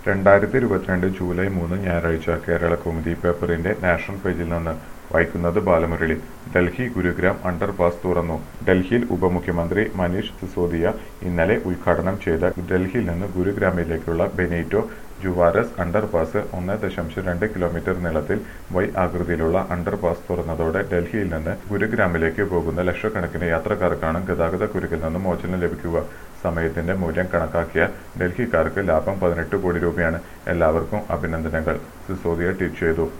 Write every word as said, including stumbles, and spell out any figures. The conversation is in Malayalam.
രണ്ടായിരത്തി ഇരുപത്തിരണ്ട് ജൂലൈ മൂന്ന് ഞായറാഴ്ച കേരളകൗമുദി പേപ്പറിന്റെ നാഷണൽ പേജിൽ നിന്ന് വായിക്കുന്നത് ബാലമുരളി. ഡൽഹി ഗുരുഗ്രാം അണ്ടർപാസ് തുറന്നു. ഡൽഹിയിൽ ഉപമുഖ്യമന്ത്രി മനീഷ് സിസോദിയ ഇന്നലെ ഉദ്ഘാടനം ചെയ്ത ഡൽഹിയിൽ നിന്ന് ഗുരുഗ്രാമിലേക്കുള്ള ബെനീറ്റോ ജുവാരസ് അണ്ടർപാസ് ഒന്ന് ദശാംശം രണ്ട് കിലോമീറ്റർ നീളത്തിൽ വൈ ആകൃതിയിലുള്ള അണ്ടർപാസ് തുറന്നതോടെ ഡൽഹിയിൽ നിന്ന് ഗുരുഗ്രാമിലേക്ക് പോകുന്ന ലക്ഷക്കണക്കിന് യാത്രക്കാർക്കാണ് ഗതാഗത കുരുക്കിൽ നിന്ന് മോചനം ലഭിക്കുക. സമയത്തിന്റെ മൂല്യം കണക്കാക്കിയ ഡൽഹിക്കാർക്ക് ലാഭം പതിനെട്ട് കോടി രൂപയാണ്. എല്ലാവർക്കും അഭിനന്ദനങ്ങൾ, സിസോദിയ ട്വീറ്റ് ചെയ്തു.